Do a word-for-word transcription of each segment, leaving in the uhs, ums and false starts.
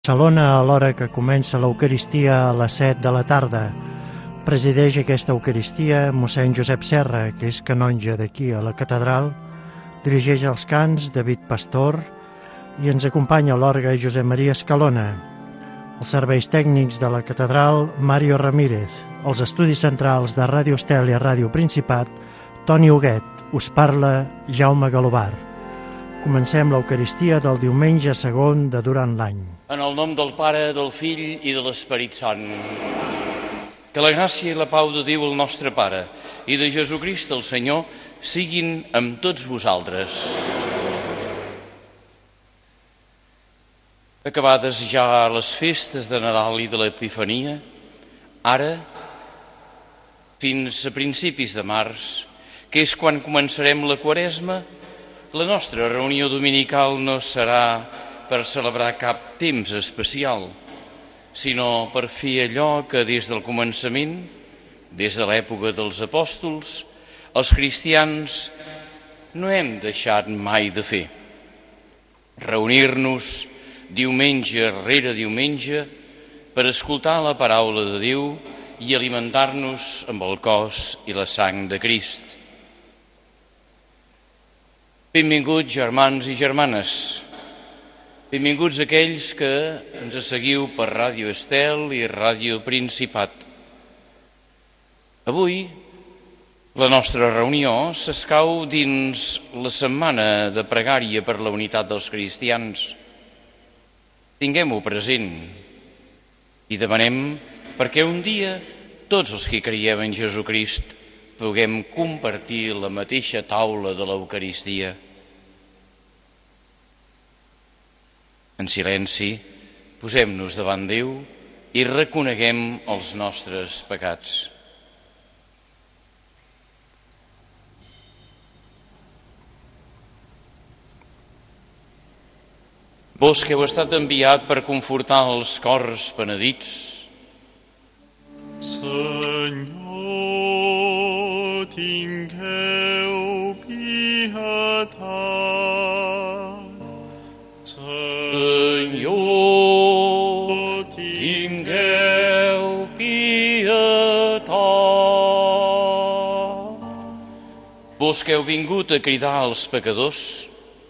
Barcelona, a l'hora que comença l'Eucaristia a les set de la tarda. Presideix aquesta Eucaristia mossèn Josep Serra, que és canonge d'aquí a la catedral, dirigeix els cants David Pastor i ens acompanya a l'orgue Josep Maria Escalona. Els serveis tècnics de la catedral, Mario Ramírez. Els estudis centrals de Ràdio Estel i Ràdio Principat, Toni Huguet. Us parla Jaume Galobar. Comencem l'Eucaristia del diumenge segon de durant l'any. En el nom del Pare, del Fill i de l'Esperit Sant. Que la gràcia i la pau de Déu el nostre Pare i de Jesucrist el Senyor siguin amb tots vosaltres. Acabades ja les festes de Nadal i de l'Epifania, ara, fins a principis de març, que és quan començarem la Quaresma, la nostra reunió dominical no serà per celebrar cap temps especial, sinó per fer allò que des del començament, des de l'època dels apòstols, els cristians no hem deixat mai de fer. Reunir-nos diumenge rere diumenge per escoltar la paraula de Déu i alimentar-nos amb el cos i la sang de Crist. Benvinguts, germans i germanes. Benvinguts aquells que ens seguiu per Ràdio Estel i Ràdio Principat. Avui la nostra reunió s'escau dins la setmana de pregària per la unitat dels cristians. Tinguem-ho present i demanem perquè un dia tots els que creiem en Jesucrist puguem compartir la mateixa taula de l'Eucaristia. En silenci, posem-nos davant Déu i reconeguem els nostres pecats. Vós que heu estat enviat per confortar els cors penedits, Senyor, tingueu pietat. Senyor, tingueu pietat. Vós que heu vingut a cridar als pecadors,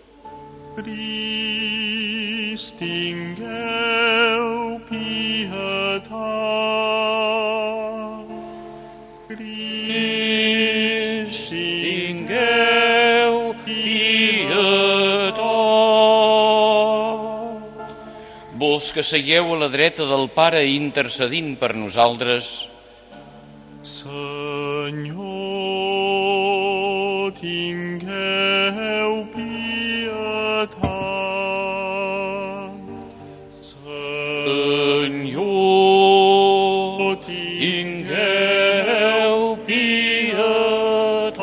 Crist, tingueu pietat. Crist, tingueu pietat. Vós que seieu a la dreta del Pare intercedint per nosaltres, Senyor, tingueu pietat. Senyor, tingueu pietat.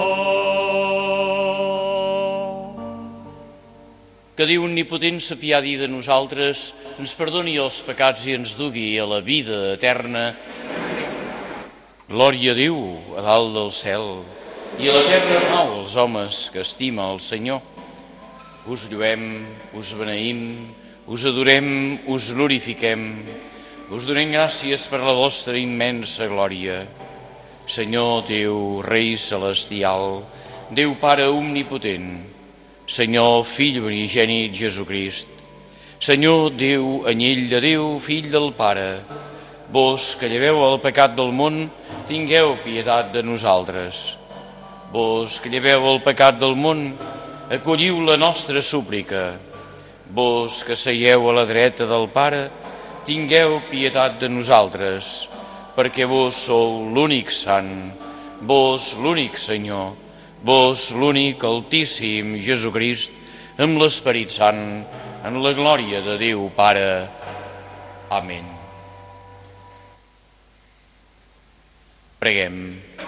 Que Déu omnipotent s'apiadi de nosaltres, ens perdoni els pecats i ens dugui a la vida eterna. Glòria a Déu a dalt del cel i a la terra pau als homes que estima el Senyor. Us lluem, us beneïm, us adorem, us glorifiquem, us donem gràcies per la vostra immensa glòria. Senyor Déu, Rei celestial, Déu Pare omnipotent, Senyor Fill unigènit Jesucrist, Senyor Déu, anyell de Déu, Fill del Pare, vós que lleveu el pecat del món, tingueu pietat de nosaltres. Vós que lleveu el pecat del món, acolliu la nostra súplica. Vos que seieu a la dreta del Pare, tingueu pietat de nosaltres, perquè vos sou l'únic sant, vos l'únic Senyor, vos l'únic Altíssim Jesucrist, amb l'Esperit Sant, en la glòria de Déu Pare. Amén. Preguem.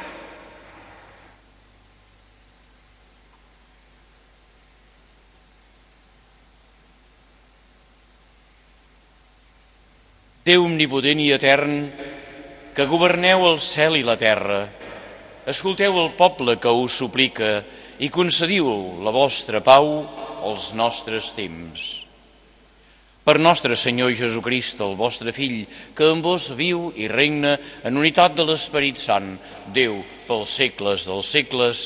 Déu omnipotent i etern, que governeu el cel i la terra, escolteu el poble que us suplica i concediu la vostra pau als nostres temps. Per nostre Senyor Jesucrist, el vostre Fill, que amb vos viu i regna en unitat de l'Esperit Sant, Déu, pels segles dels segles.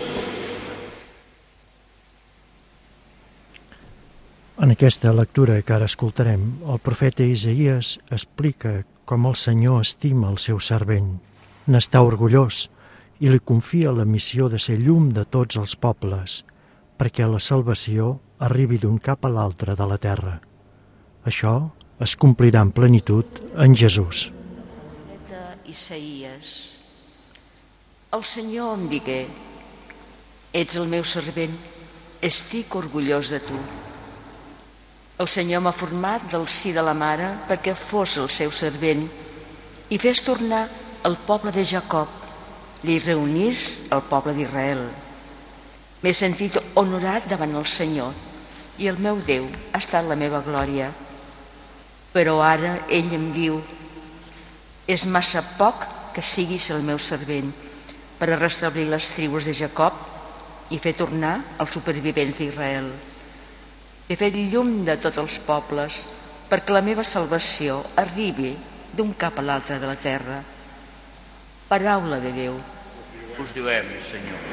En aquesta lectura que ara escoltarem, el profeta Isaïes explica com el Senyor estima el seu servent, n'està orgullós i li confia la missió de ser llum de tots els pobles, perquè la salvació arribi d'un cap a l'altre de la terra. Això es complirà en plenitud en Jesús. Profeta Isaïes, el Senyor em digué: ets el meu servent, estic orgullós de tu. El Senyor m'ha format del si de la mare perquè fos el seu servent i fes tornar el poble de Jacob, li reunís el poble d'Israel. M'he sentit honorat davant el Senyor i el meu Déu ha estat la meva glòria. Però ara ell em diu: és massa poc que siguis el meu servent per a restablir les tribus de Jacob i fer tornar els supervivents d'Israel. He fet llum de tots els pobles perquè la meva salvació arribi d'un cap a l'altre de la terra. Paraula de Déu. Us lluem, Senyor.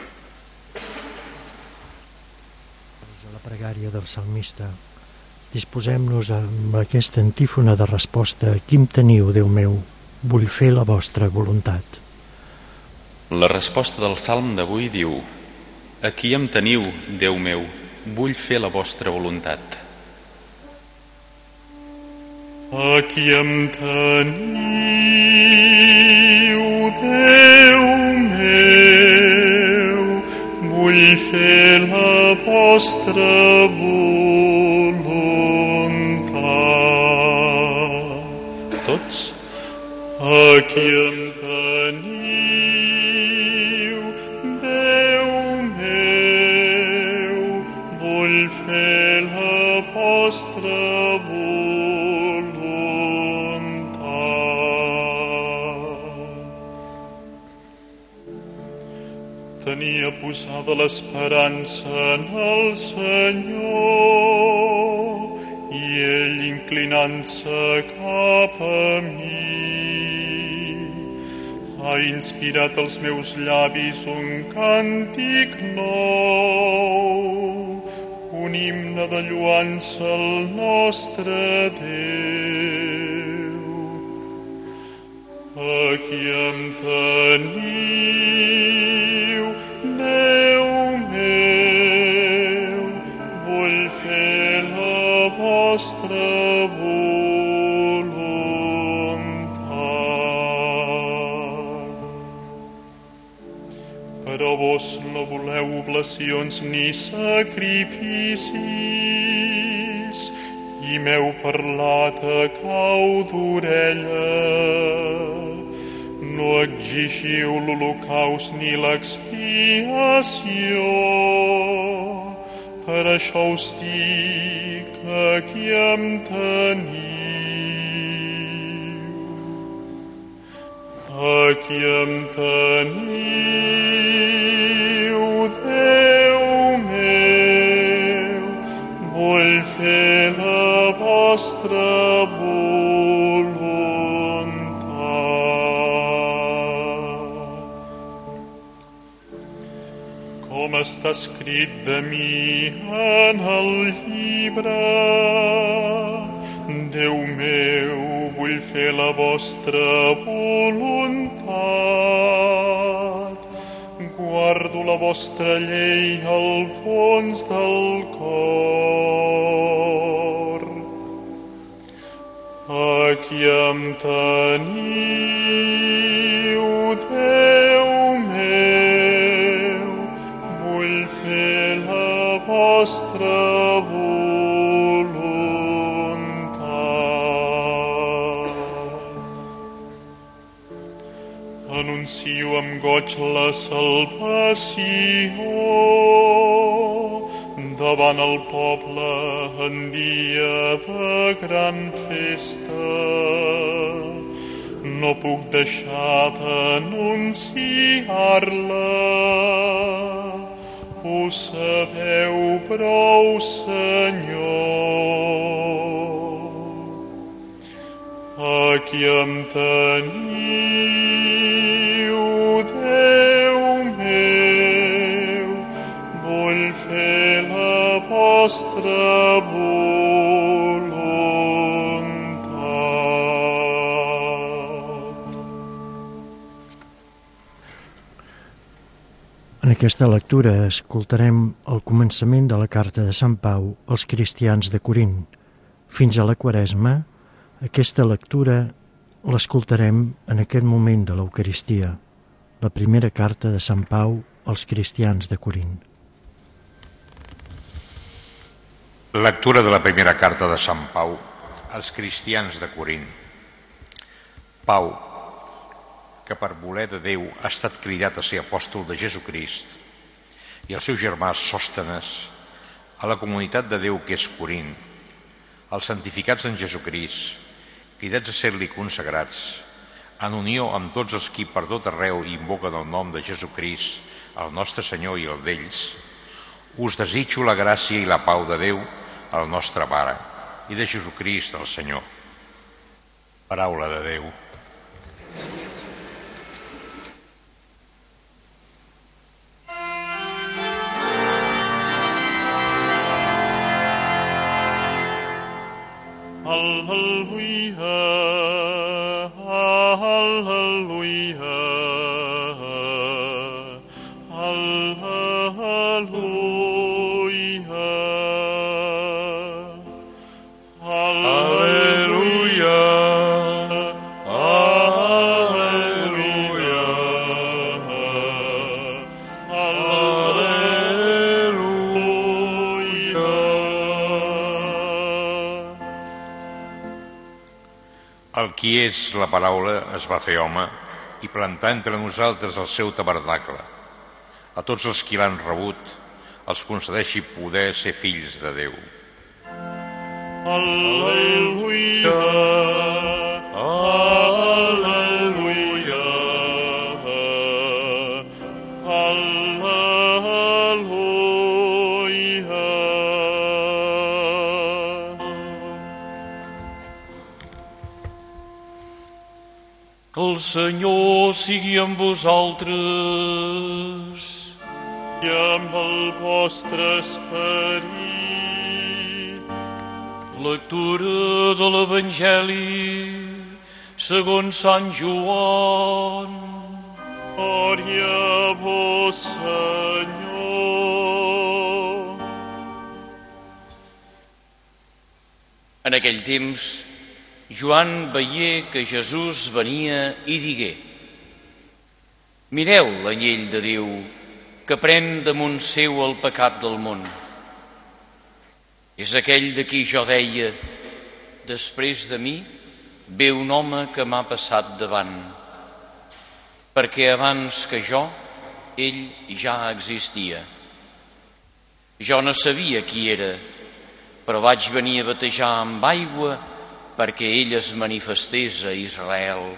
A la pregària del salmista, disposem-nos amb aquesta antífona de resposta: aquí em teniu, Déu meu, vull fer la vostra voluntat. La resposta del salm d'avui diu: aquí em teniu, Déu meu, vull fer la vostra voluntat. Aquí em teniu, Déu meu, vull fer la vostra voluntat. Tots? Aquí em teniu, Déu meu, vull fer la vostra voluntat. Tenia posada l'esperança en el Senyor i ell, inclinant-se cap a mi, ha inspirat als meus llavis un càntic nou, un himne de lloança al nostre Déu. Aquí em teniu, Déu meu, vull fer la vostra voluntat. Però vos no voleu oblacions ni sacrificis, i m'heu parlat a cau d'orella. No exigiu l'holocaust ni l'expiació, per això us dic: aquí em teniu. Aquí em teniu, Déu meu, vull fer la vostra voluntat. Com està escrit de mi en el llibre, Déu meu, vull fer la vostra voluntat. Guardo la vostra llei al fons del cor. Aquí em teniu, Déu meu, vull fer la vostra voluntat. Anuncio amb goig la salvació davant el poble en dia de gran festa. No puc deixar d'anunciar-la. Ho sabeu prou, Senyor. Aquí em teniu, Déu meu, vull fer la vostra voluntat. En aquesta lectura escoltarem el començament de la carta de Sant Pau als cristians de Corint. Fins a la Quaresma, aquesta lectura l'escoltarem en aquest moment de l'Eucaristia, la primera carta de Sant Pau als cristians de Corint. Lectura de la primera carta de Sant Pau als cristians de Corint. Pau, que per voler de Déu ha estat cridat a ser apòstol de Jesucrist, i el seu germà Sòstenes, a la comunitat de Déu que és Corint, als santificats en Jesucrist, cridats a ser-li consagrats, en unió amb tots els qui per tot arreu invoquen el nom de Jesucrist, el nostre Senyor i el d'ells, us desitjo la gràcia i la pau de Déu, el nostre Pare, i de Jesucrist, el Senyor. Paraula de Déu. Al·leluia, al·leluia, al·leluia, al·leluia, al·leluia, El qui és la paraula es va fer home i plantà entre nosaltres el seu tabernacle. A tots els qui l'han rebut els concedeixi poder ser fills de Déu. Al·leluia, al·leluia, al·leluia. El Senyor sigui amb vosaltres. I amb el vostre esperit. Lectura de l'Evangeli segons Sant Joan. Glòria a vos, Senyor. En aquell temps, Joan veié que Jesús venia i digué: mireu l'anyell de Déu que pren damunt seu el pecat del món. És aquell de qui jo deia: després de mi ve un home que m'ha passat davant, perquè abans que jo ell ja existia. Jo no sabia qui era, però vaig venir a batejar amb aigua perquè ell es manifestés a Israel.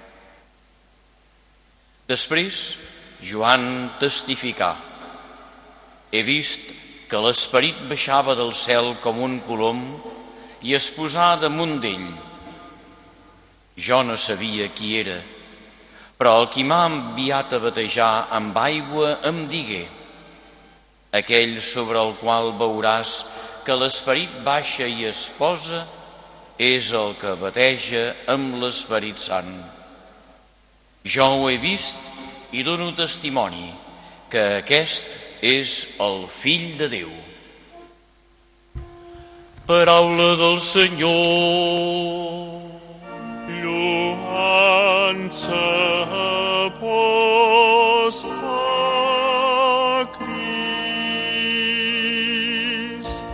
Després, Joan testificà: he vist que l'Esperit baixava del cel com un colom i es posà damunt d'ell. Jo no sabia qui era, però el qui m'ha enviat a batejar amb aigua em digué: aquell sobre el qual veuràs que l'Esperit baixa i es posa és el que bateja amb l'Esperit Sant. Jo ho he vist i dono testimoni que aquest és el Fill de Déu. Paraula del Senyor. Lloança a vos, a Crist.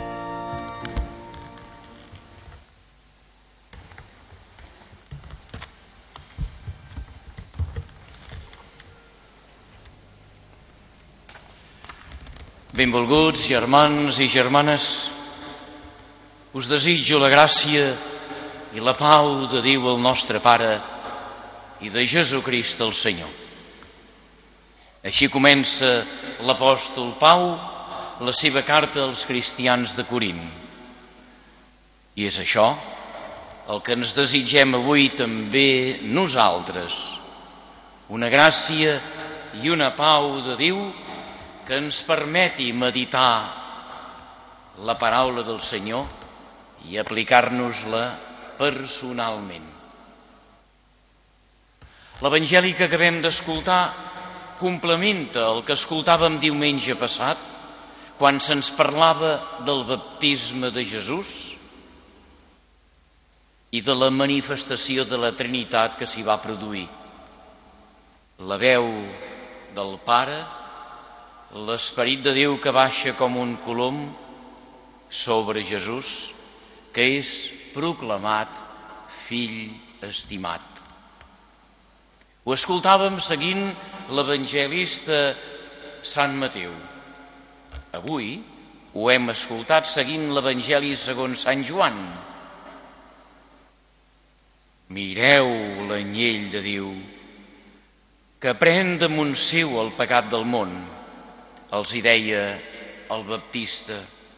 Benvolguts germans i germanes, us desitjo la gràcia i la pau de Déu el nostre Pare i de Jesucrist el Senyor. Així comença l'apòstol Pau la seva carta als cristians de Corint. I és això el que ens desitgem avui també nosaltres, una gràcia i una pau de Déu que ens permeti meditar la paraula del Senyor i aplicar-nos-la personalment. L'Evangeli que acabem d'escoltar complementa el que escoltàvem diumenge passat, quan se'ns parlava del baptisme de Jesús i de la manifestació de la Trinitat que s'hi va produir. La veu del Pare, l'Esperit de Déu que baixa com un colom sobre Jesús, que és proclamat fill estimat. Ho escoltàvem seguint l'evangelista Sant Mateu. Avui ho hem escoltat seguint l'Evangeli segons Sant Joan. Mireu l'anyell de Déu que pren damunt seu el pecat del món, els hi deia el Baptista.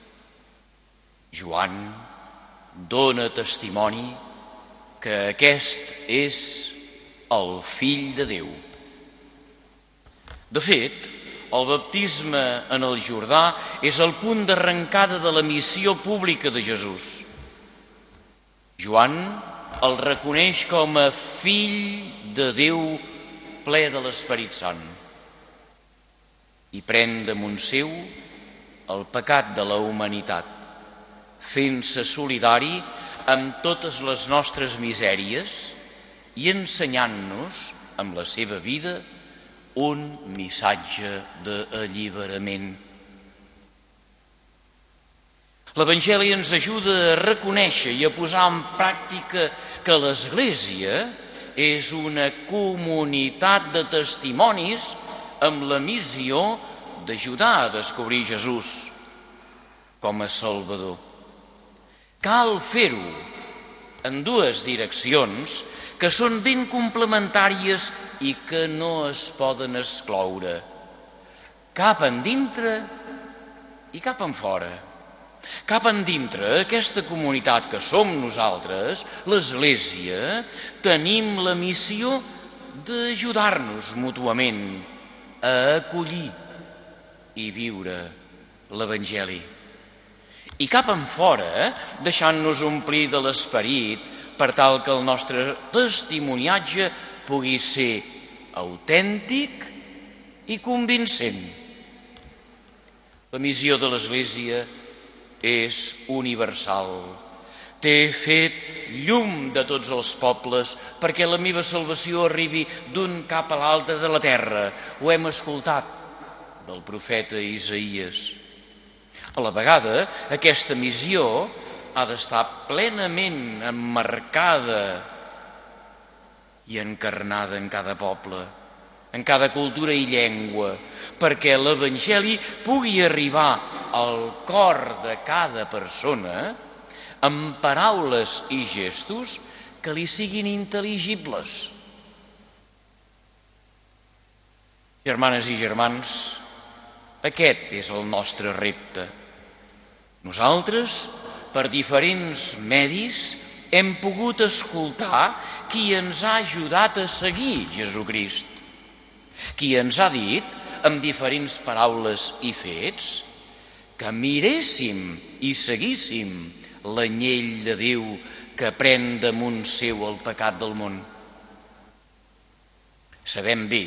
Joan dona testimoni que aquest és el Fill de Déu. De fet, el baptisme en el Jordà és el punt d'arrencada de la missió pública de Jesús. Joan el reconeix com a Fill de Déu ple de l'Esperit Sant i pren damunt seu el pecat de la humanitat, fent-se solidari amb totes les nostres misèries i ensenyant-nos, amb la seva vida, un missatge d'alliberament. L'Evangeli ens ajuda a reconèixer i a posar en pràctica que l'Església és una comunitat de testimonis amb la missió d'ajudar a descobrir Jesús com a Salvador. Cal fer-ho en dues direccions que són ben complementàries i que no es poden excloure, cap endintre i cap enfora. Cap endintre, aquesta comunitat que som nosaltres, l'Església, tenim la missió d'ajudar-nos mútuament a acollir i viure l'Evangeli. I cap enfora, deixant-nos omplir de l'Esperit per tal que el nostre testimoniatge pugui ser autèntic i convincent. La missió de l'Església és universal. T'he fet llum de tots els pobles perquè la meva salvació arribi d'un cap a l'altre de la terra. Ho hem escoltat del profeta Isaïes. A la vegada, aquesta missió ha d'estar plenament emmarcada i encarnada en cada poble, en cada cultura i llengua, perquè l'Evangeli pugui arribar al cor de cada persona amb paraules i gestos que li siguin intel·ligibles. Germanes i germans, aquest és el nostre repte. Nosaltres, per diferents medis, hem pogut escoltar qui ens ha ajudat a seguir Jesucrist, qui ens ha dit, amb diferents paraules i fets, que miréssim i seguíssim l'anyell de Déu que pren damunt seu el pecat del món. Sabem bé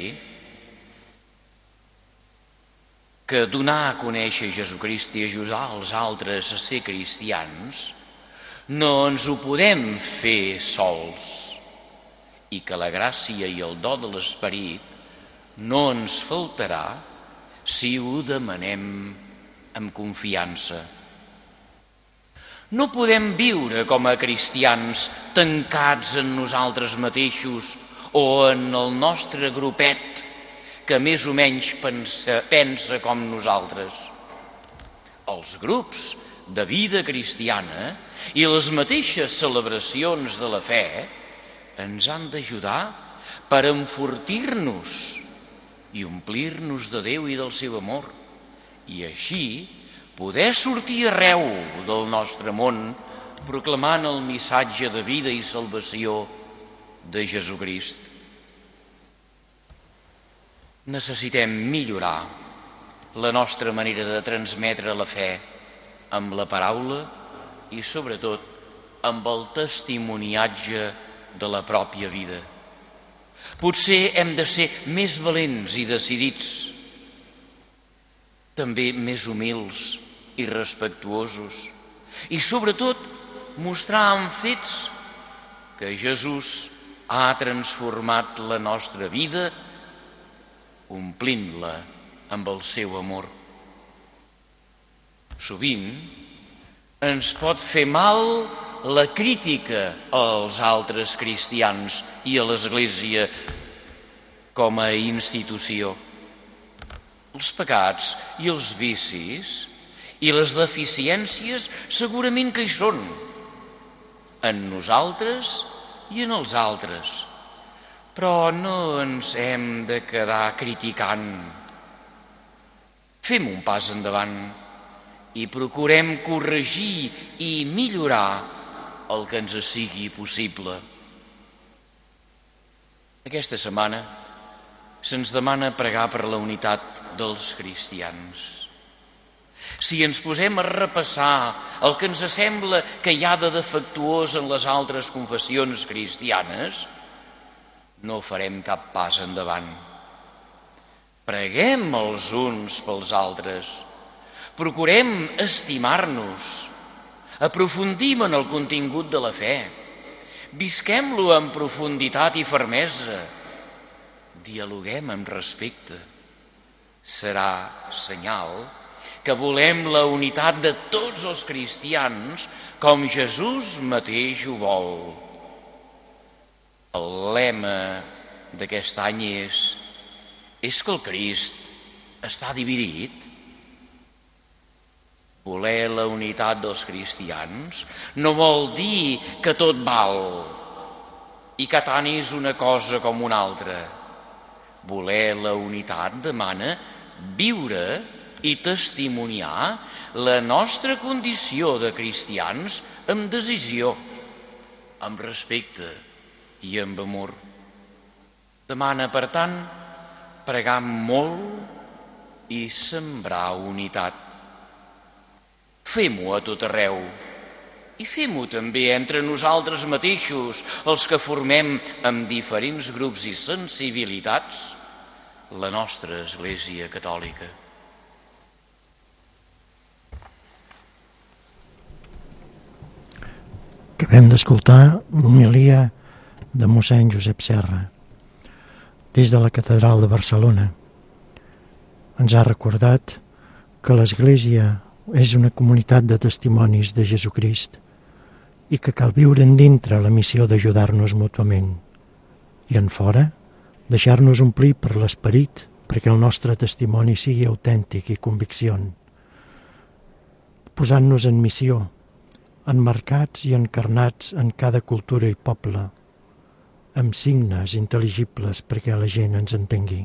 que donar a conèixer Jesucrist i ajudar els altres a ser cristians no ens ho podem fer sols i que la gràcia i el do de l'Esperit no ens faltarà si ho demanem amb confiança. No podem viure com a cristians tancats en nosaltres mateixos o en el nostre grupet que més o menys pensa, pensa com nosaltres. Els grups de vida cristiana i les mateixes celebracions de la fe ens han d'ajudar per enfortir-nos i omplir-nos de Déu i del seu amor, i així poder sortir arreu del nostre món proclamant el missatge de vida i salvació de Jesucrist. Necessitem millorar la nostra manera de transmetre la fe amb la paraula i, sobretot, amb el testimoniatge de la pròpia vida. Potser hem de ser més valents i decidits, també més humils i respectuosos, i, sobretot, mostrar amb fets que Jesús ha transformat la nostra vida, omplint-la amb el seu amor. Sovint ens pot fer mal la crítica als altres cristians i a l'Església com a institució. Els pecats i els vicis i les deficiències segurament que hi són, en nosaltres i en els altres. Però no ens hem de quedar criticant. Fem un pas endavant i procurem corregir i millorar el que ens sigui possible. Aquesta setmana se'ns demana pregar per la unitat dels cristians. Si ens posem a repassar el que ens sembla que hi ha de defectuós en les altres confessions cristianes, no farem cap pas endavant. Preguem els uns pels altres, procurem estimar-nos, aprofundim en el contingut de la fe, visquem-lo amb profunditat i fermesa, dialoguem amb respecte. Serà senyal que volem la unitat de tots els cristians com Jesús mateix ho vol. El lema d'aquest any és és que el Crist està dividit. Voler la unitat dels cristians no vol dir que tot val i que tant és una cosa com una altra. Voler la unitat demana viure i testimoniar la nostra condició de cristians amb decisió, amb respecte i amb amor. Demana, per tant, pregar molt i sembrar unitat. Fem-ho a tot arreu i fem-ho també entre nosaltres mateixos, els que formem amb diferents grups i sensibilitats la nostra Església Catòlica. Acabem d'escoltar l'homilia de mossèn Josep Serra des de la Catedral de Barcelona. Ens ha recordat que l'Església és una comunitat de testimonis de Jesucrist i que cal viure en dintre la missió d'ajudar-nos mútuament i en fora deixar-nos omplir per l'esperit perquè el nostre testimoni sigui autèntic i convicció, posant-nos en missió, emmarcats i encarnats en cada cultura i poble, amb signes intel·ligibles perquè la gent ens entengui.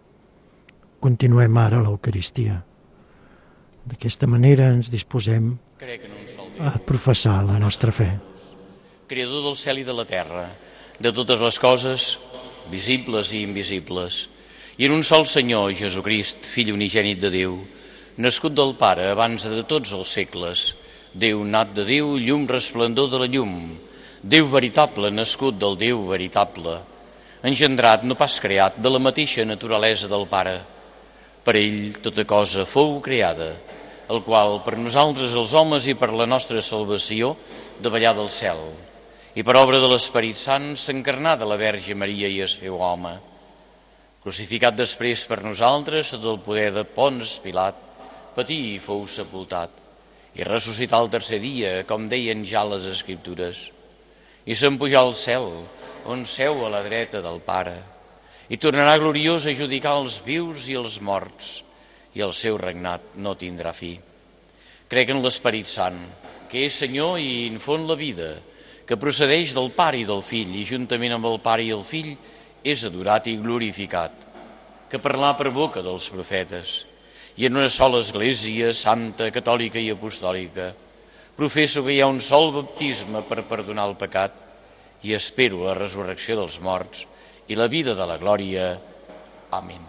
Continuem ara l'Eucaristia. D'aquesta manera ens disposem a professar la nostra fe. Creador del cel i de la terra, de totes les coses, visibles i invisibles, i en un sol Senyor, Jesucrist, Fill unigènit de Déu, nascut del Pare abans de tots els segles, Déu nat de Déu, llum resplendor de la llum, Déu veritable, nascut del Déu veritable, engendrat, no pas creat, de la mateixa naturalesa del Pare. Per ell tota cosa fou creada, el qual per nosaltres els homes i per la nostra salvació davallà del cel, i per obra de l'Esperit Sant s'encarnà de la Verge Maria i es feu home. Crucificat després per nosaltres sota el poder de Ponç Pilat, patí i fou sepultat, i ressuscità el tercer dia, com deien ja les Escriptures, i se'n pujà al cel, on seu a la dreta del Pare, i tornarà gloriós a judicar els vius i els morts, i el seu regnat no tindrà fi. Crec en l'Esperit Sant, que és Senyor i infon la vida, que procedeix del Pare i del Fill, i juntament amb el Pare i el Fill és adorat i glorificat, que parlà per boca dels profetes, i en una sola Església, santa, catòlica i apostòlica, Professo que hi ha un sol baptisme per perdonar el pecat i espero la resurrecció dels morts i la vida de la glòria. Amén.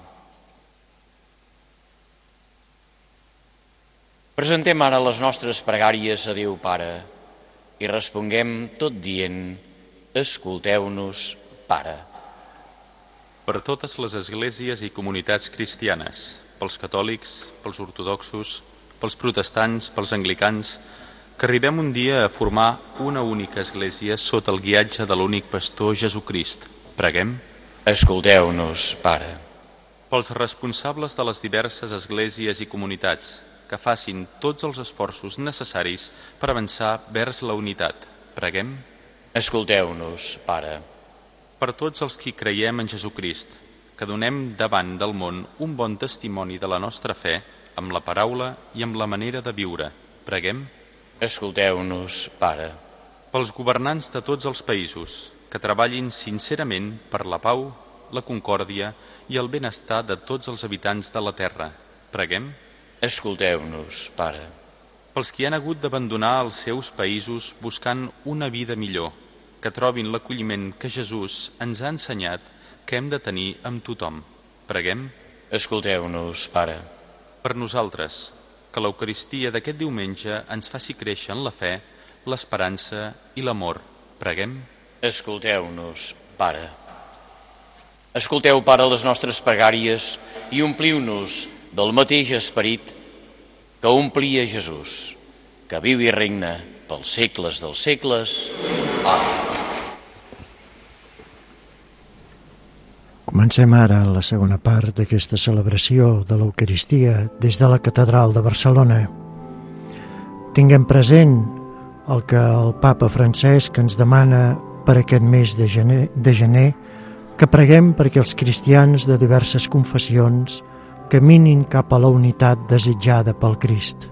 Presentem ara les nostres pregàries a Déu Pare i responguem tot dient: escolteu-nos, Pare. Per totes les esglésies i comunitats cristianes, pels catòlics, pels ortodoxos, pels protestants, pels anglicans, que arribem un dia a formar una única església sota el guiatge de l'únic pastor Jesucrist. Preguem. Escolteu-nos, Pare. Pels responsables de les diverses esglésies i comunitats, que facin tots els esforços necessaris per avançar vers la unitat. Preguem. Escolteu-nos, Pare. Per tots els qui creiem en Jesucrist, que donem davant del món un bon testimoni de la nostra fe amb la paraula i amb la manera de viure. Preguem. Escolteu-nos, Pare. Pels governants de tots els països, que treballin sincerament per la pau, la concòrdia i el benestar de tots els habitants de la terra. Preguem. Escolteu-nos, Pare. Pels qui han hagut d'abandonar els seus països buscant una vida millor, que trobin l'acolliment que Jesús ens ha ensenyat que hem de tenir amb tothom. Preguem. Escolteu-nos, Pare. Per nosaltres, que l'Eucaristia d'aquest diumenge ens faci créixer en la fe, l'esperança i l'amor. Preguem. Escolteu-nos, Pare. Escolteu, Pare, les nostres pregàries i ompliu-nos del mateix esperit que omplia Jesús, que viu i regna pels segles dels segles. Amén. Comencem ara la segona part d'aquesta celebració de l'Eucaristia des de la Catedral de Barcelona. Tinguem present el que el Papa Francesc ens demana per aquest mes de gener, de gener, que preguem perquè els cristians de diverses confessions caminin cap a la unitat desitjada pel Crist.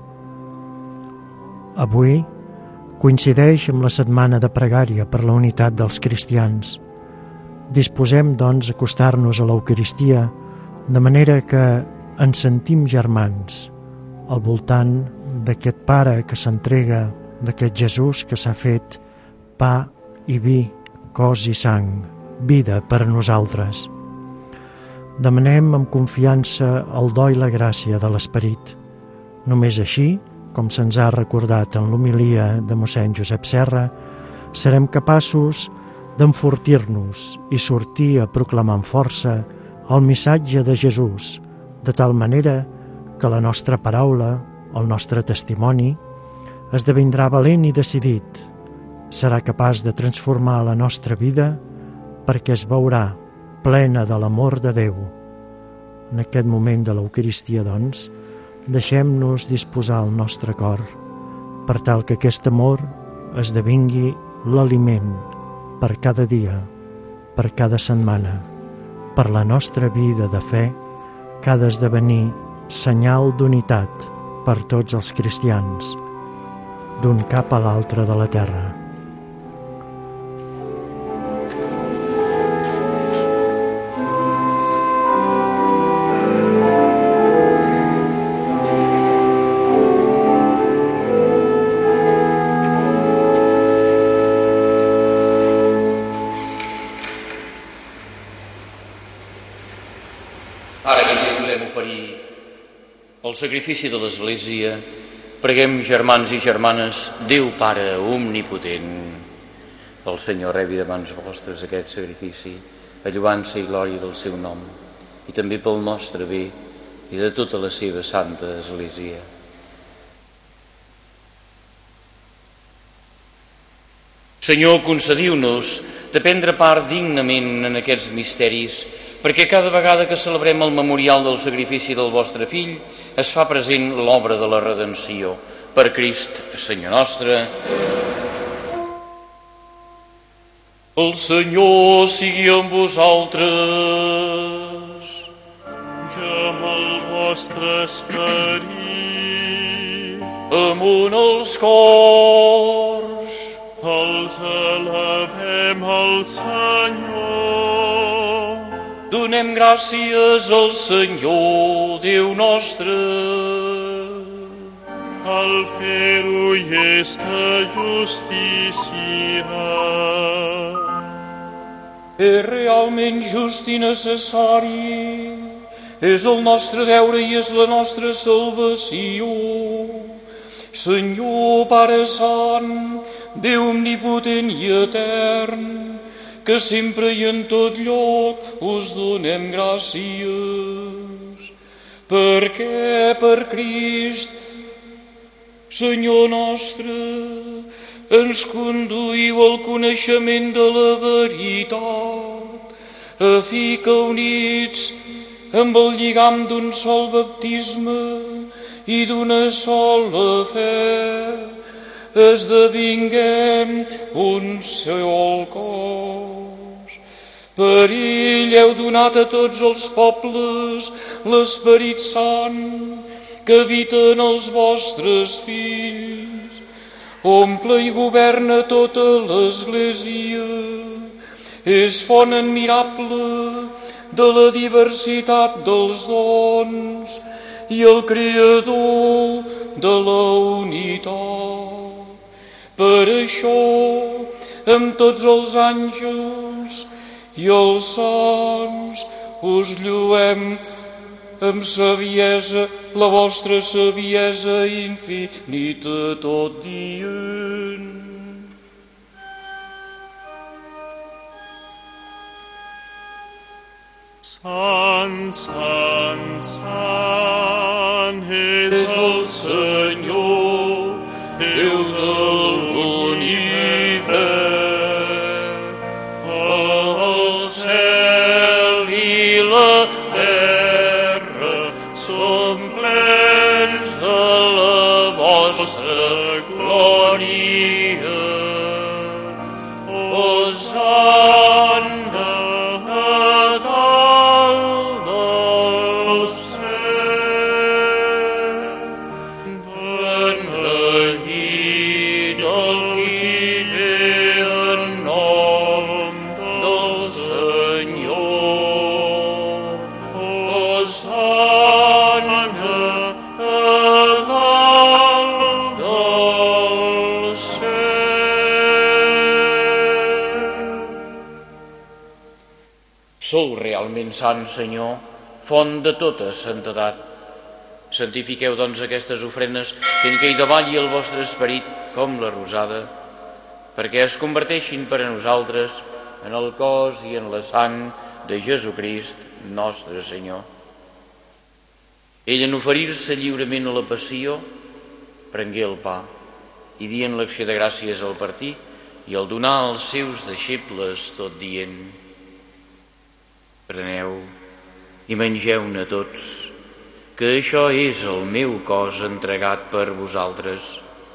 Avui coincideix amb la setmana de pregària per la unitat dels cristians. Disposem, doncs, a acostar-nos a l'Eucaristia de manera que ens sentim germans al voltant d'aquest Pare que s'entrega, d'aquest Jesús que s'ha fet pa i vi, cos i sang, vida per a nosaltres. Demanem amb confiança el do i la gràcia de l'Esperit. Només així, com se'ns ha recordat en l'homilia de mossèn Josep Serra, serem capaços d'enfortir-nos i sortir a proclamar amb força el missatge de Jesús, de tal manera que la nostra paraula, el nostre testimoni, esdevindrà valent i decidit, serà capaç de transformar la nostra vida perquè es veurà plena de l'amor de Déu. En aquest moment de l'Eucaristia, doncs, deixem-nos disposar el nostre cor per tal que aquest amor esdevingui l'aliment per cada dia, per cada setmana, per la nostra vida de fe que ha d'esdevenir senyal d'unitat per tots els cristians, d'un cap a l'altre de la terra. El sacrifici de l'Església, preguem, germans i germanes, Déu Pare omnipotent, el Senyor rebi de mans vostres aquest sacrifici, a lloança i glòria del seu nom, i també pel nostre bé i de tota la seva santa Església. Senyor, concediu-nos de prendre part dignament en aquests misteris, perquè cada vegada que celebrem el memorial del sacrifici del vostre fill es fa present l'obra de la redenció. Per Crist, Senyor nostre. El Senyor sigui amb vosaltres. I amb el vostre esperit. Amunt els cors. Els elevem al Senyor. Donem gràcies al Senyor, Déu nostre. al fer-ho i és de justícia. És realment just i necessari, és el nostre deure i és la nostra salvació. Senyor, Pare Sant, Déu omnipotent i etern, que sempre i en tot lloc us donem gràcies, perquè per Crist, Senyor nostre, ens conduïu al coneixement de la veritat, a fi que units amb el lligam d'un sol baptisme i d'una sola fe, esdevinguem un sol cos. Per ell heu donat a tots els pobles l'Esperit Sant que habita en els vostres fills. Omple i governa tota l'Església. És font admirable de la diversitat dels dons i el creador de la unitat. Per això, amb tots els àngels i els sants, us lluem amb saviesa, la vostra saviesa infinita, tot dient. Sant, sant, sant és el Senyor, Déu de l'univers. El cel i la terra són plens de la vostra glòria. Hosanna a dalt del cel. Beneït el qui ve en nom del Senyor. Hosanna a dalt del cel. Sou realment sant, Senyor, font de tota santedat. Santifiqueu, doncs, aquestes ofrenes fent que hi davalli el vostre esperit com la rosada, perquè es converteixin per a nosaltres en el cos i en la sang de Jesucrist, nostre Senyor. Ell, en oferir-se lliurement a la passió, prengué el pa i dient l'acció de gràcies al partir i al donar als seus deixebles, tot dient: preneu i mengeu-ne tots, que això és el meu cos entregat per vosaltres.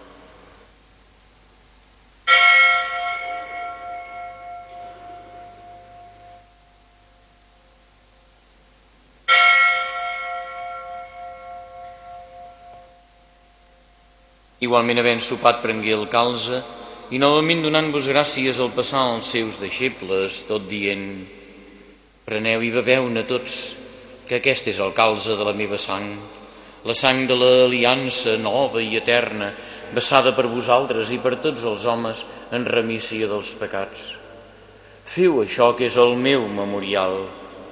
Igualment, havent sopat, prengué el calze i novament donant-vos gràcies al passar als seus deixebles, tot dient: preneu i beveu-ne tots, que aquest és el calze de la meva sang, la sang de l'aliança nova i eterna, vessada per vosaltres i per tots els homes en remissió dels pecats. Feu això, que és el meu memorial.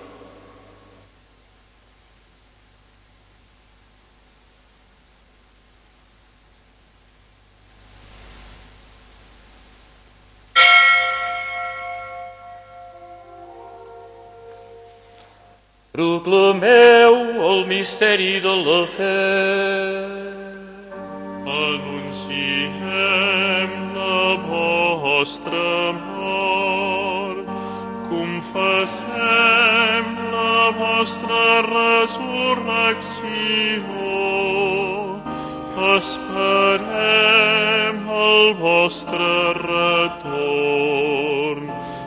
Proclameu el misteri de la fe. Anunciem la vostra mort, confessem la vostra resurrecció, esperem el vostre retorn,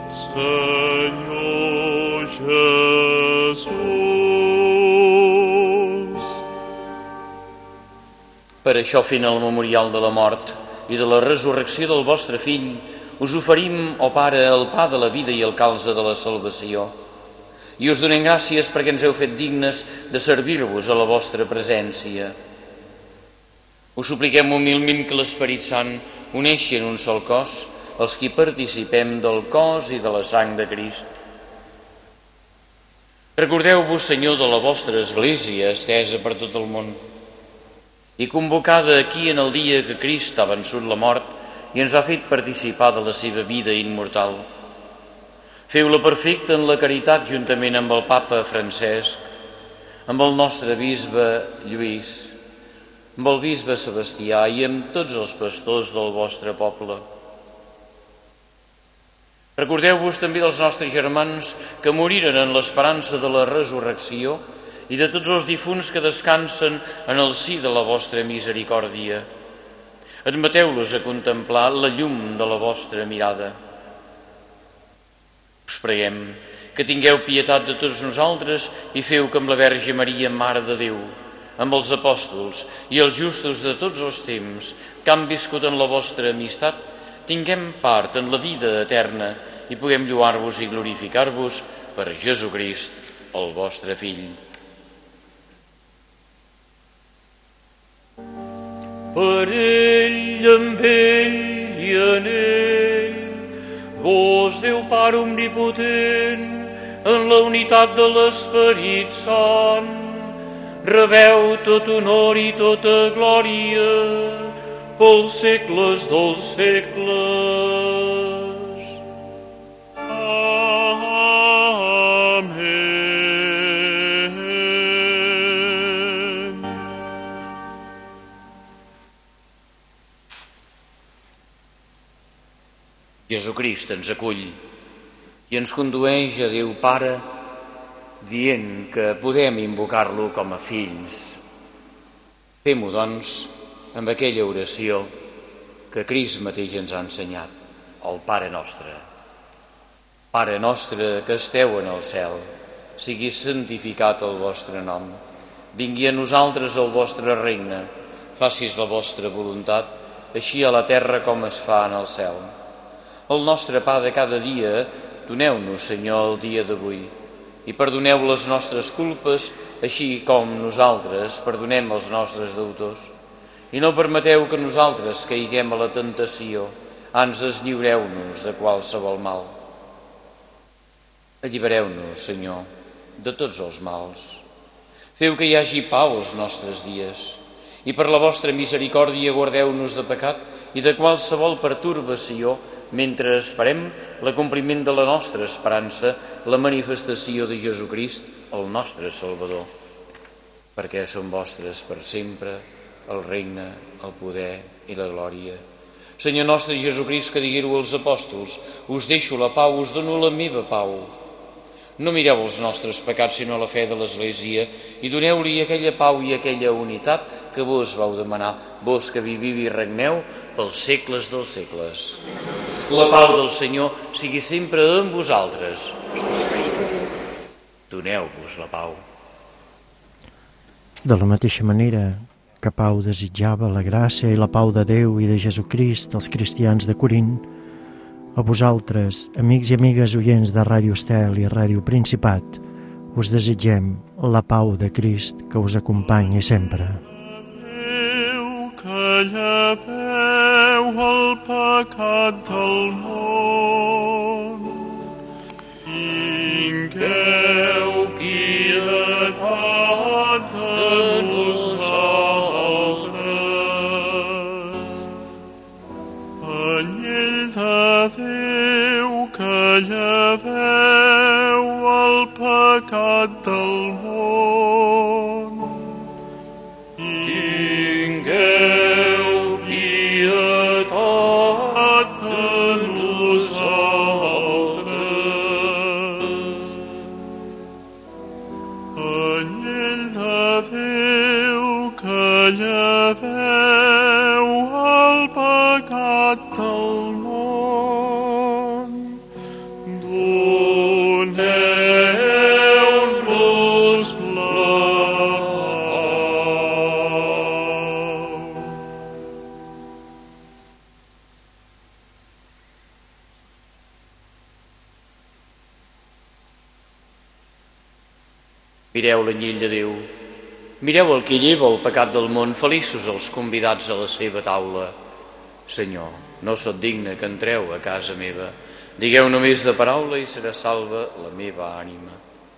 Senyor Jesús. Per això, fent el memorial de la mort i de la resurrecció del vostre Fill, us oferim, ó Pare, el pa de la vida i el calze de la salvació. I us donem gràcies perquè ens heu fet dignes de servir-vos a la vostra presència. Us supliquem humilment que l'Esperit Sant uneixi en un sol cos els qui participem del cos i de la sang de Crist. Recordeu-vos, Senyor, de la vostra Església estesa per tot el món i convocada aquí en el dia que Crist ha vençut la mort i ens ha fet participar de la seva vida immortal. Feu-la perfecta en la caritat juntament amb el Papa Francesc, amb el nostre bisbe Lluís, amb el bisbe Sebastià i amb tots els pastors del vostre poble. Recordeu-vos també dels nostres germans que moriren en l'esperança de la resurrecció i de tots els difunts que descansen en el si de la vostra misericòrdia. Admeteu-los a contemplar la llum de la vostra mirada. Us preguem que tingueu pietat de tots nosaltres i feu que amb la Verge Maria, Mare de Déu, amb els apòstols i els justos de tots els temps que han viscut en la vostra amistat, tinguem part en la vida eterna i puguem lloar-vos i glorificar-vos per Jesucrist, el vostre Fill. Per ell, amb ell i en ell, vos, Déu Pare omnipotent, en la unitat de l'Esperit Sant, rebeu tot honor i tota glòria pels segles dels segles. Amén. Jesucrist ens acull i ens condueix a Déu Pare, dient que podem invocar-lo com a fills. Fem-ho, doncs, amb aquella oració que Crist mateix ens ha ensenyat, el Pare Nostre. Pare nostre que esteu en el cel, sigui santificat el vostre nom. Vingui a nosaltres el vostre regne, facis la vostra voluntat, així a la terra com es fa en el cel. El nostre pa de cada dia, doneu-nos, Senyor, el dia d'avui, i perdoneu les nostres culpes, així com nosaltres perdonem els nostres deutors. I no permeteu que nosaltres caiguem a la tentació, ans lliureu-nos de qualsevol mal. Allibereu-nos, Senyor, de tots els mals. Feu que hi hagi pau als nostres dies, i per la vostra misericòrdia guardeu-nos de pecat i de qualsevol pertorbació, mentre esperem l'acompliment de la nostra esperança, la manifestació de Jesucrist, el nostre Salvador. Perquè són vostres per sempre el regne, el poder i la glòria. Senyor nostre Jesucrist, que diguéssiu als apòstols, us deixo la pau, us dono la meva pau. No mireu els nostres pecats, sinó la fe de l'Església, i doneu-li aquella pau i aquella unitat que vos vau demanar, vos que viviu i regneu pels segles dels segles. La pau del Senyor sigui sempre amb vosaltres. Doneu-vos la pau. De la mateixa manera que Pau desitjava la gràcia i la pau de Déu i de Jesucrist als cristians de Corint, a vosaltres, amics i amigues oients de Ràdio Estel i Ràdio Principat, us desitgem la pau de Crist que us acompanyi sempre. Déu que lleveu el pecat del món, tingueu pietat de nosaltres. Anyell de Déu que lleveu el pecat del món, tingueu pietat de nosaltres. Anyell de Déu que lleveu el pecat del món, doneu-nos la pau. Mireu l'anyell de Déu, Mireu el que lleva el pecat del món, feliços els convidats a la seva taula. Senyor, no sóc digne que entreu a casa meva. Digueu només de paraula i serà salva la meva ànima.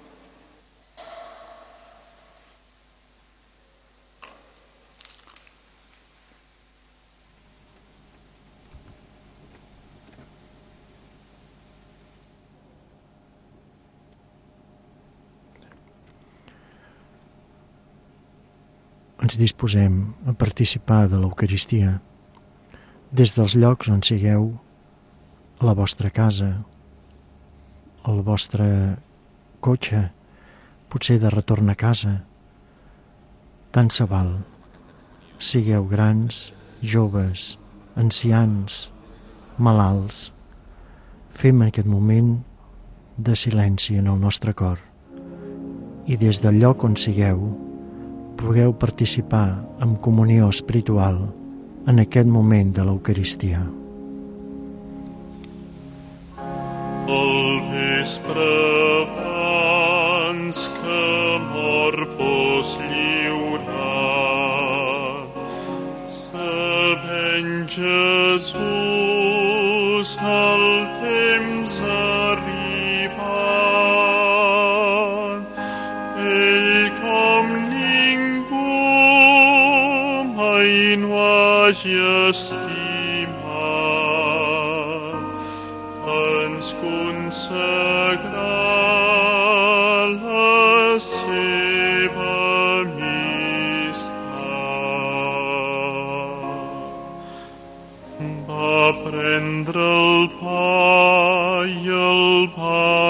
Ens disposem a participar de l'Eucaristia des dels llocs on sigueu, a la vostra casa, al vostre cotxe, potser de retorn a casa. Tant se val. Sigueu grans, joves, ancians, malalts. Fem en aquest moment de silenci en el nostre cor i des del lloc on sigueu pugueu participar en comunió espiritual en aquest moment de l'Eucaristia. Al vespre abans que mor fos lliurat, sabent Jesús el temps arribat, ell com ningú mai no hagi estimat, ens consagrà la seva amistat. Va prendre el pa i el va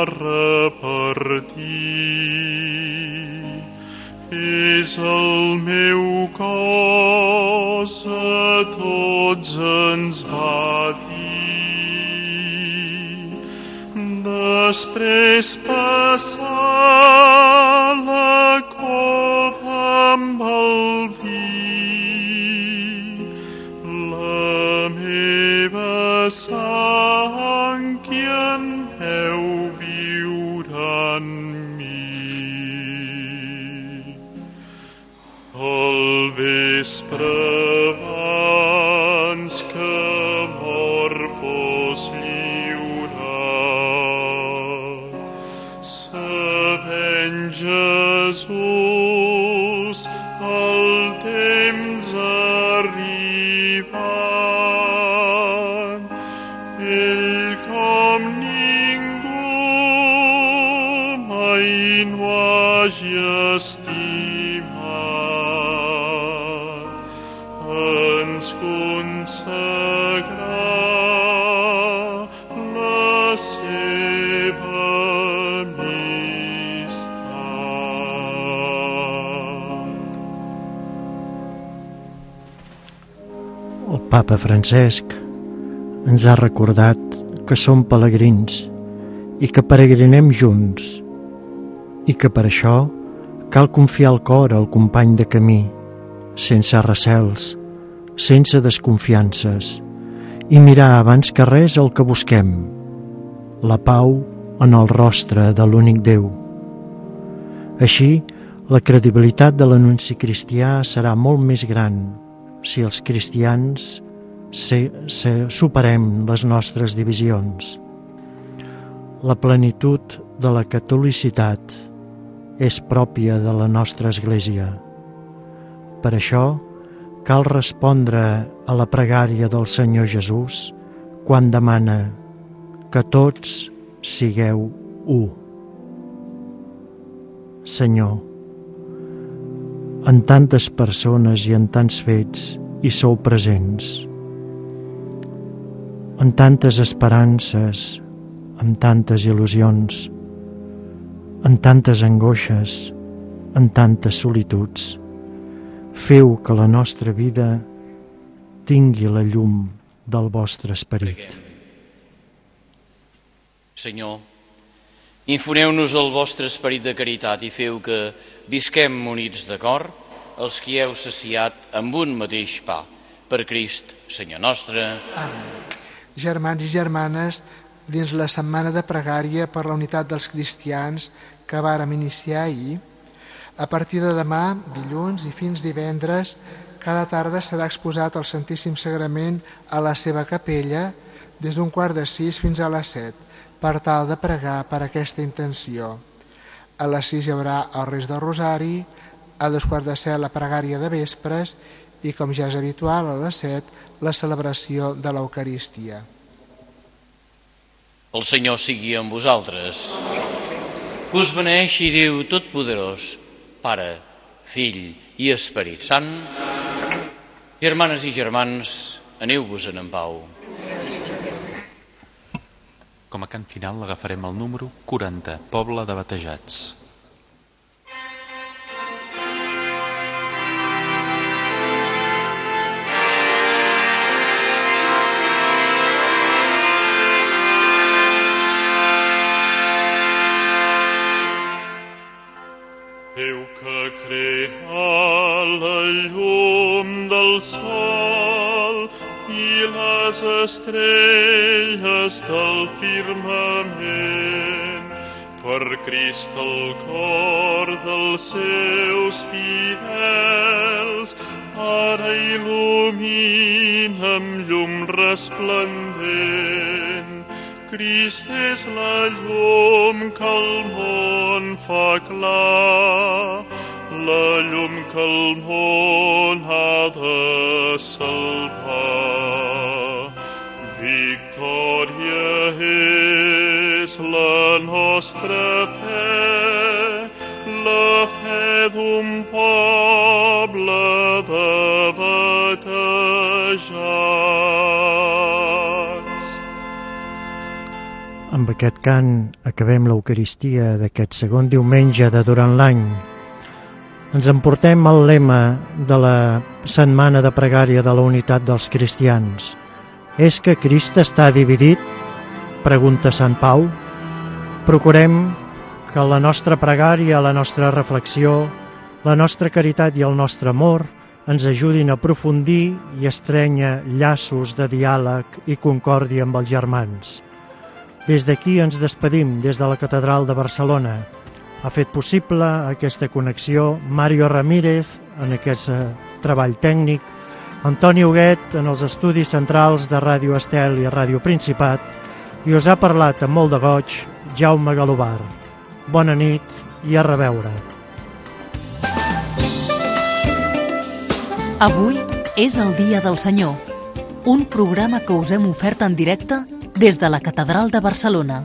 repartir. És el meu cos, a tots ens va dir. Després passar la copa amb el vi, la meva sang que en veu viure en mi. Al vespre abans que mor fos lliurat, sabent Jesús el temps arribat, ell com ningú mai no hagi estimat, ens consagrà la seva amistat. El Papa Francesc ens ha recordat que som pelegrins i que peregrinem junts i que per això cal confiar el cor al company de camí, sense recels, sense desconfiances, i mirar abans que res el que busquem, la pau en el rostre de l'únic Déu. Així, la credibilitat de l'anunci cristià serà molt més gran si els cristians se, se superem les nostres divisions. La plenitud de la catolicitat és pròpia de la nostra Església. Per això, cal respondre a la pregària del Senyor Jesús quan demana que tots sigueu u. Senyor, en tantes persones i en tants fets hi sou presents, en tantes esperances, en tantes il·lusions, en tantes angoixes, en tantes solituds. Feu que la nostra vida tingui la llum del vostre esperit. Senyor, infoneu-nos el vostre esperit de caritat i feu que visquem units de cor els qui heu saciat amb un mateix pa. Per Crist, Senyor nostre. Amén. Germans i germanes, dins la setmana de pregària per la unitat dels cristians que vàrem iniciar ahir, A partir de demà, dilluns i fins divendres, cada tarda serà exposat el Santíssim Sagrament a la seva capella des d'un quart de sis fins a les set, per tal de pregar per aquesta intenció. A les sis hi haurà el Reis del Rosari, a dos quarts de set la pregària de vespres i, com ja és habitual, a les set la celebració de l'Eucaristia. El Senyor sigui amb vosaltres. Que us beneeixi Déu Totpoderós, Pare, Fill i Esperit Sant. Germanes i germans, aneu-vos-en en pau. Com a cant final agafarem el número quaranta, Poble de Batejats. Déu que crea la llum del sol i les estrelles del firmament, per Crist el cor dels seus fidels, ara il·lumina amb llum resplendent. Crist és la llum que el món fa clar, la llum que el món ha de salvar. Victòria és la nostra fe, la fe d'un poble de batejats. Amb aquest cant acabem l'Eucaristia d'aquest segon diumenge de durant l'any. Ens emportem el lema de la Setmana de Pregària de la Unitat dels Cristians. És que Crist està dividit? Pregunta Sant Pau. Procurem que la nostra pregària, la nostra reflexió, la nostra caritat i el nostre amor ens ajudin a aprofundir i estrènyer llaços de diàleg i concòrdia amb els germans. Des d'aquí ens despedim des de la Catedral de Barcelona. Ha fet possible aquesta connexió Mario Ramírez en aquest treball tècnic, Antoni Huguet en els estudis centrals de Ràdio Estel i Ràdio Principat, i us ha parlat amb molt de goig Jaume Galobar. Bona nit i a reveure. Avui és el Dia del Senyor, un programa que us hem ofert en directe des de la Catedral de Barcelona.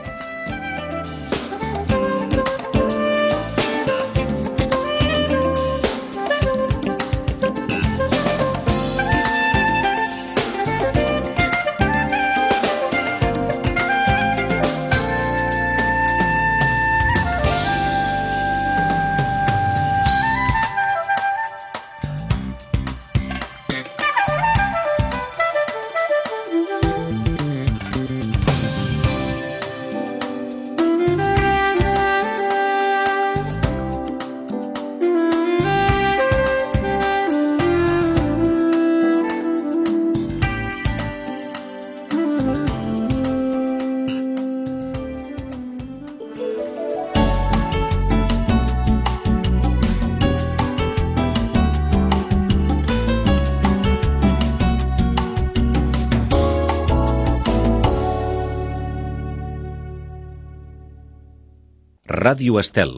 Ràdio Estel.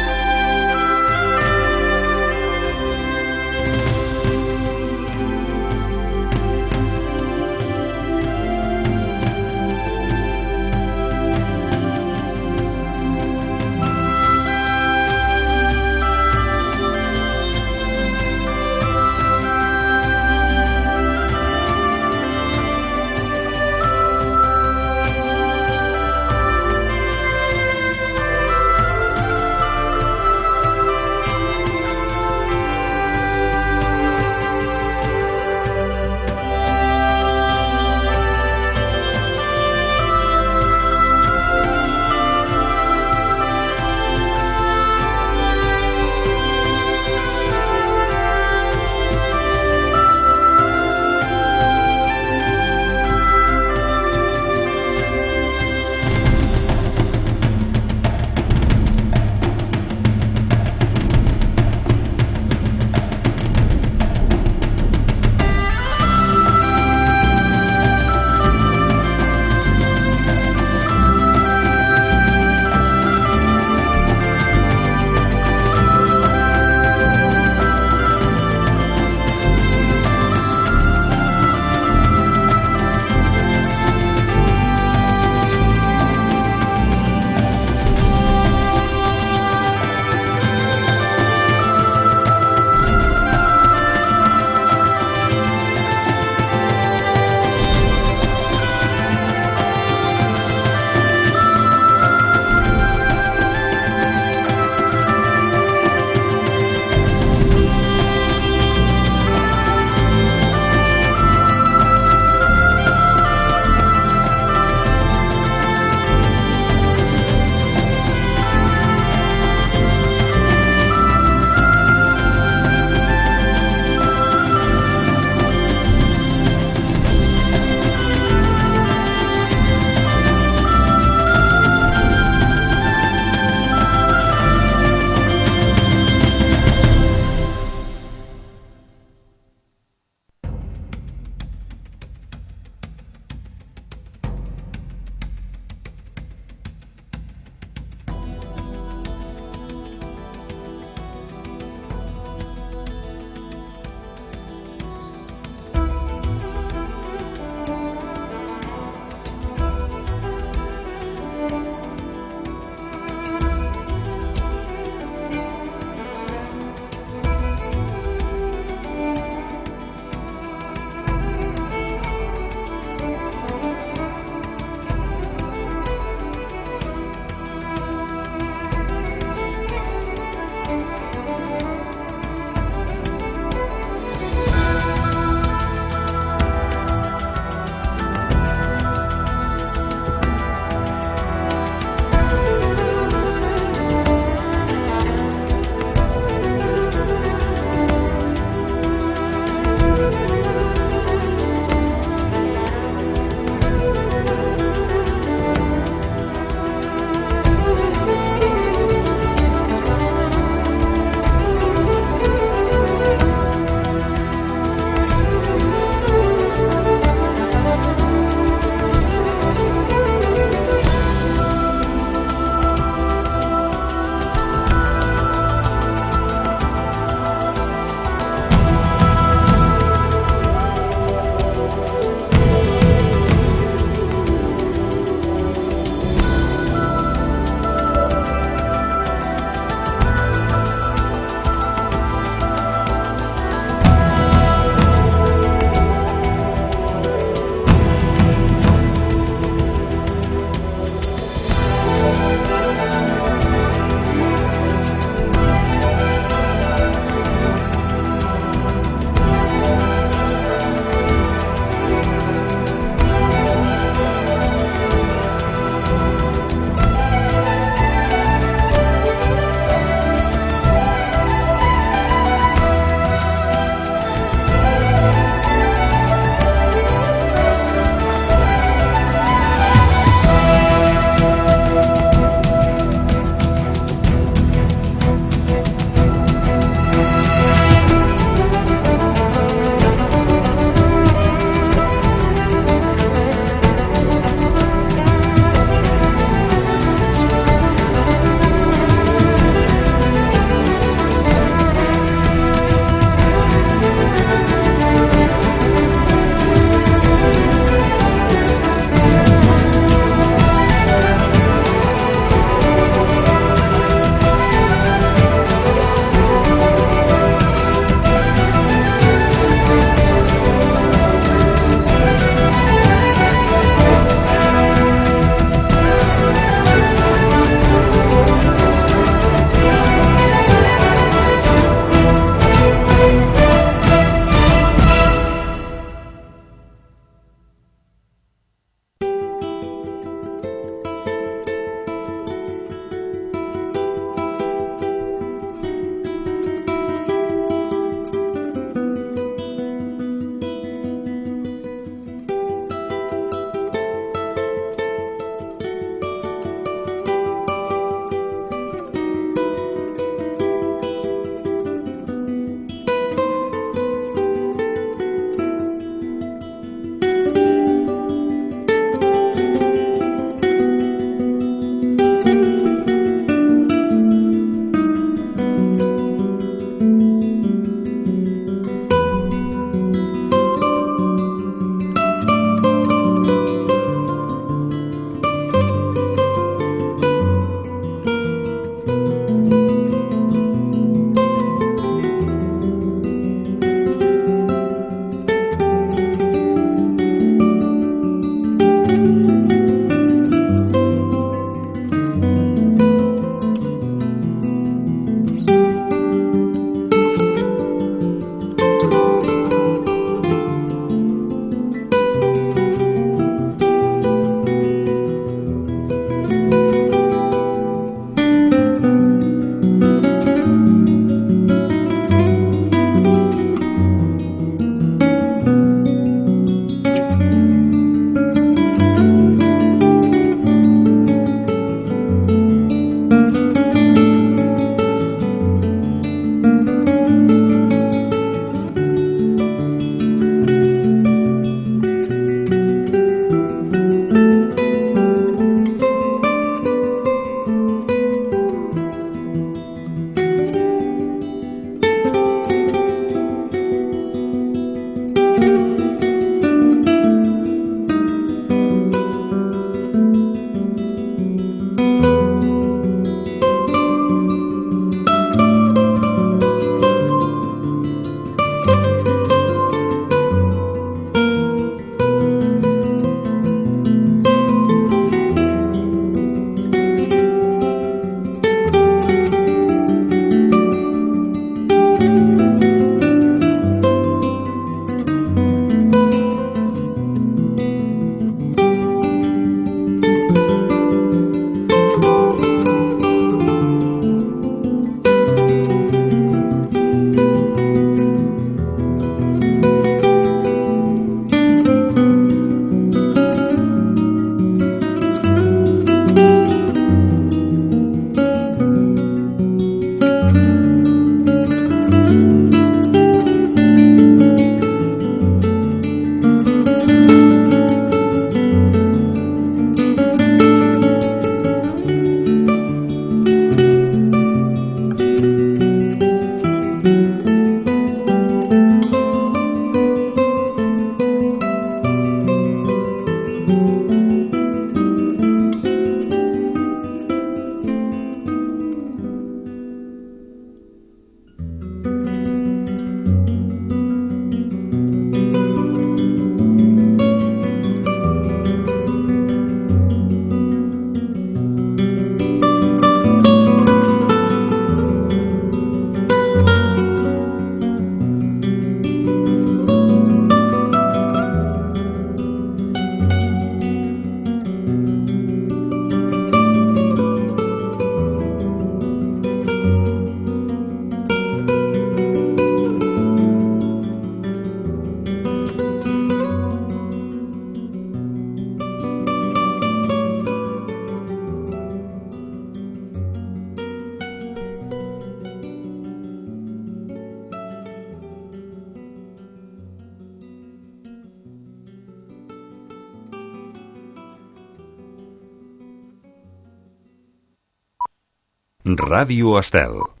Ràdio Estel.